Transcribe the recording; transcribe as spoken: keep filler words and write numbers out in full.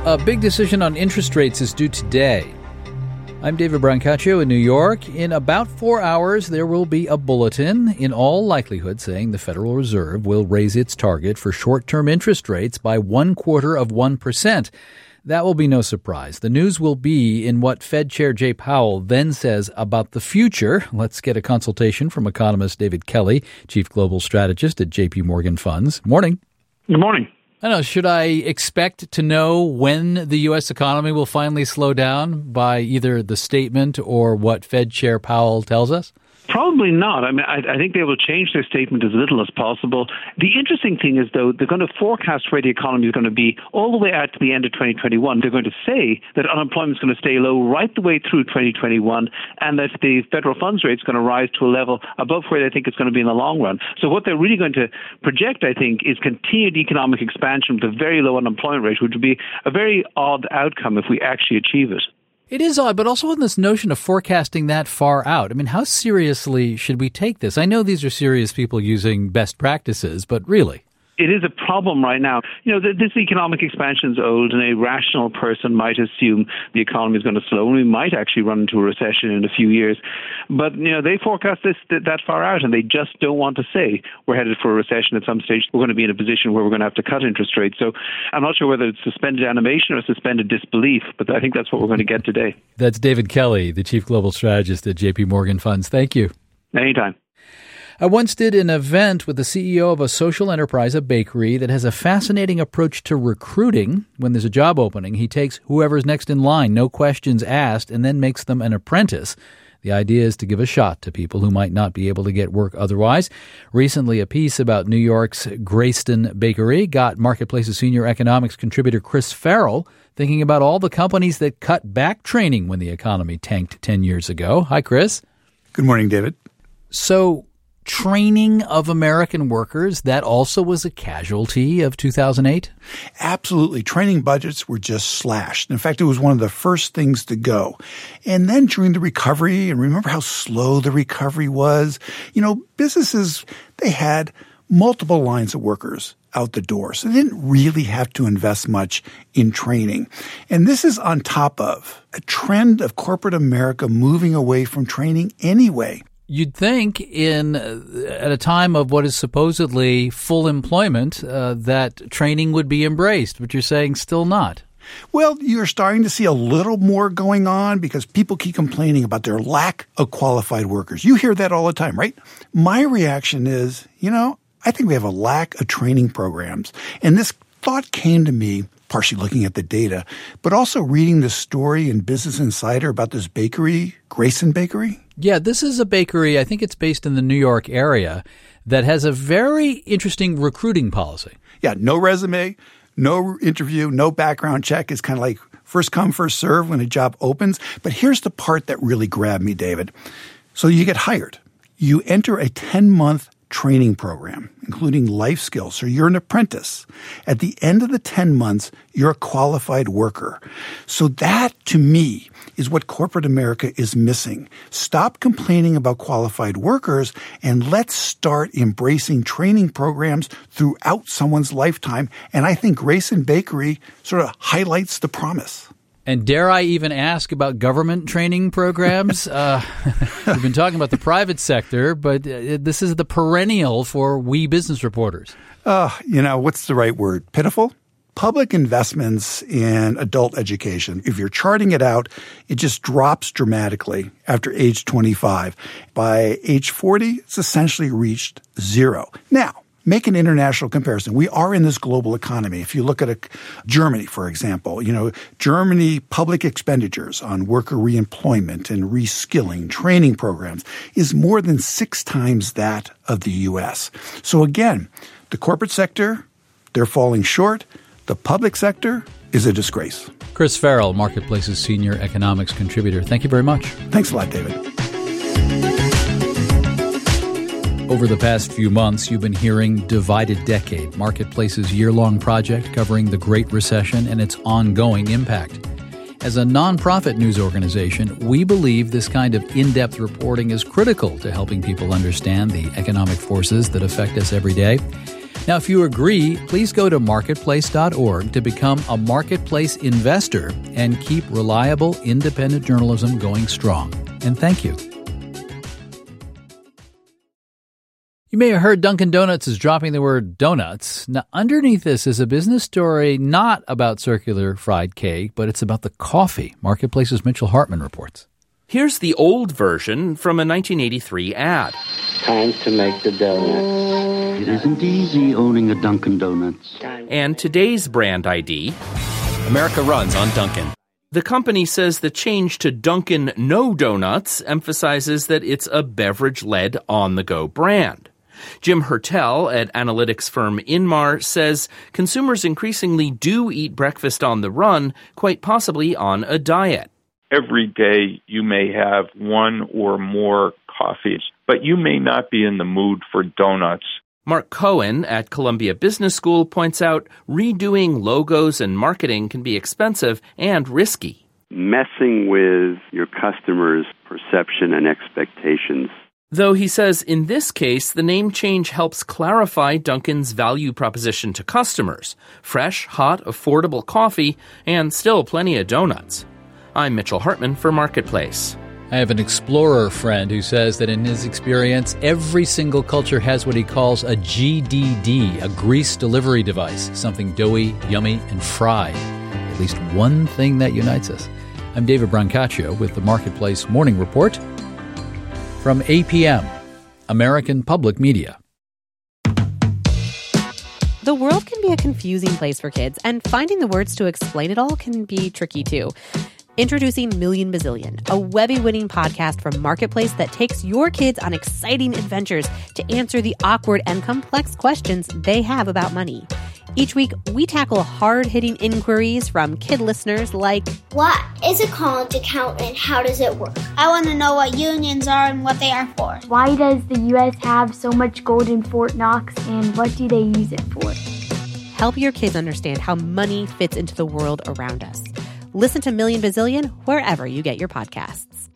A big decision on interest rates is due today. I'm David Brancaccio in New York. In about four hours, there will be a bulletin, in all likelihood, saying the Federal Reserve will raise its target for short-term interest rates by one quarter of one percent. That will be no surprise. The news will be in what Fed Chair Jay Powell then says about the future. Let's get a consultation from economist David Kelly, Chief Global Strategist at J P Morgan Funds. Morning. Good morning. I don't know, should I expect to know when the U S economy will finally slow down by either the statement or what Fed Chair Powell tells us? Probably not. I mean, I, I think they will change their statement as little as possible. The interesting thing is, though, they're going to forecast where the economy is going to be all the way out to the end of twenty twenty-one. They're going to say that unemployment is going to stay low right the way through twenty twenty-one and that the federal funds rate is going to rise to a level above where they think it's going to be in the long run. So what they're really going to project, I think, is continued economic expansion with a very low unemployment rate, which would be a very odd outcome if we actually achieve it. It is odd, but also in this notion of forecasting that far out. I mean, how seriously should we take this? I know these are serious people using best practices, but really? It is a problem right now. You know, this economic expansion is old, and a rational person might assume the economy is going to slow, and we might actually run into a recession in a few years. But, you know, they forecast this that far out, and they just don't want to say we're headed for a recession at some stage. We're going to be in a position where we're going to have to cut interest rates. So I'm not sure whether it's suspended animation or suspended disbelief, but I think that's what we're going to get today. That's David Kelly, the Chief Global Strategist at J P Morgan Funds. Thank you. Anytime. I once did an event with the C E O of a social enterprise, a bakery, that has a fascinating approach to recruiting. When there's a job opening, he takes whoever's next in line, no questions asked, and then makes them an apprentice. The idea is to give a shot to people who might not be able to get work otherwise. Recently, a piece about New York's Grayston Bakery got Marketplace's senior economics contributor Chris Farrell thinking about all the companies that cut back training when the economy tanked ten years ago. Hi, Chris. Good morning, David. So, training of American workers, that also was a casualty of two thousand eight? Absolutely. Training budgets were just slashed. In fact, it was one of the first things to go. And then during the recovery, and remember how slow the recovery was, you know, businesses, they had multiple lines of workers out the door. So they didn't really have to invest much in training. And this is on top of a trend of corporate America moving away from training anyway. You'd think in uh, at a time of what is supposedly full employment uh, that training would be embraced, but you're saying still not. Well, you're starting to see a little more going on because people keep complaining about their lack of qualified workers. You hear that all the time, right? My reaction is, you know, I think we have a lack of training programs. And this thought came to me partially looking at the data, but also reading the story in Business Insider about this bakery, Grayston Bakery. Yeah, this is a bakery, I think it's based in the New York area, that has a very interesting recruiting policy. Yeah, no resume, no interview, no background check. It's kind of like first come, first serve when a job opens. But here's the part that really grabbed me, David. So you get hired. You enter a ten-month training program, including life skills. So you're an apprentice. At the end of the ten months, you're a qualified worker. So that, to me, is what corporate America is missing. Stop complaining about qualified workers and let's start embracing training programs throughout someone's lifetime. And I think Grayston Bakery sort of highlights the promise. And dare I even ask about government training programs? uh, we've been talking about the private sector, but uh, this is the perennial for we business reporters. Uh, you know, what's the right word? Pitiful? Public investments in adult education, if you're charting it out, it just drops dramatically after age twenty-five. By age forty, it's essentially reached zero. Now, make an international comparison. We are in this global economy. If you look at a, Germany, for example, you know, Germany public expenditures on worker reemployment and reskilling training programs is more than six times that of the U S. So again, the corporate sector, they're falling short. The public sector is a disgrace. Chris Farrell, Marketplace's senior economics contributor. Thank you very much. Thanks a lot, David. Over the past few months, you've been hearing Divided Decade, Marketplace's year-long project covering the Great Recession and its ongoing impact. As a nonprofit news organization, we believe this kind of in-depth reporting is critical to helping people understand the economic forces that affect us every day. Now, if you agree, please go to marketplace dot org to become a Marketplace investor and keep reliable, independent journalism going strong. And thank you. You may have heard Dunkin' Donuts is dropping the word donuts. Now, underneath this is a business story not about circular fried cake, but it's about the coffee. Marketplace's Mitchell Hartman reports. Here's the old version from a nineteen eighty-three ad. Time to make the donuts. It isn't easy owning a Dunkin' Donuts. And today's brand I D. America runs on Dunkin'. The company says the change to Dunkin' No Donuts emphasizes that it's a beverage-led on-the-go brand. Jim Hertel at analytics firm Inmar says consumers increasingly do eat breakfast on the run, quite possibly on a diet. Every day you may have one or more coffees, but you may not be in the mood for donuts. Mark Cohen at Columbia Business School points out redoing logos and marketing can be expensive and risky. Messing with your customers' perception and expectations. Though he says in this case, the name change helps clarify Dunkin's value proposition to customers. Fresh, hot, affordable coffee, and still plenty of donuts. I'm Mitchell Hartman for Marketplace. I have an explorer friend who says that in his experience, every single culture has what he calls a G D D, a grease delivery device, something doughy, yummy, and fried. At least one thing that unites us. I'm David Brancaccio with the Marketplace Morning Report from A P M, American Public Media. The world can be a confusing place for kids, and finding the words to explain it all can be tricky too. Introducing Million Bazillion, a Webby-winning podcast from Marketplace that takes your kids on exciting adventures to answer the awkward and complex questions they have about money. Each week, we tackle hard-hitting inquiries from kid listeners like, what is a college account and how does it work? I want to know what unions are and what they are for. Why does the U S have so much gold in Fort Knox and what do they use it for? Help your kids understand how money fits into the world around us. Listen to Million Bazillion wherever you get your podcasts.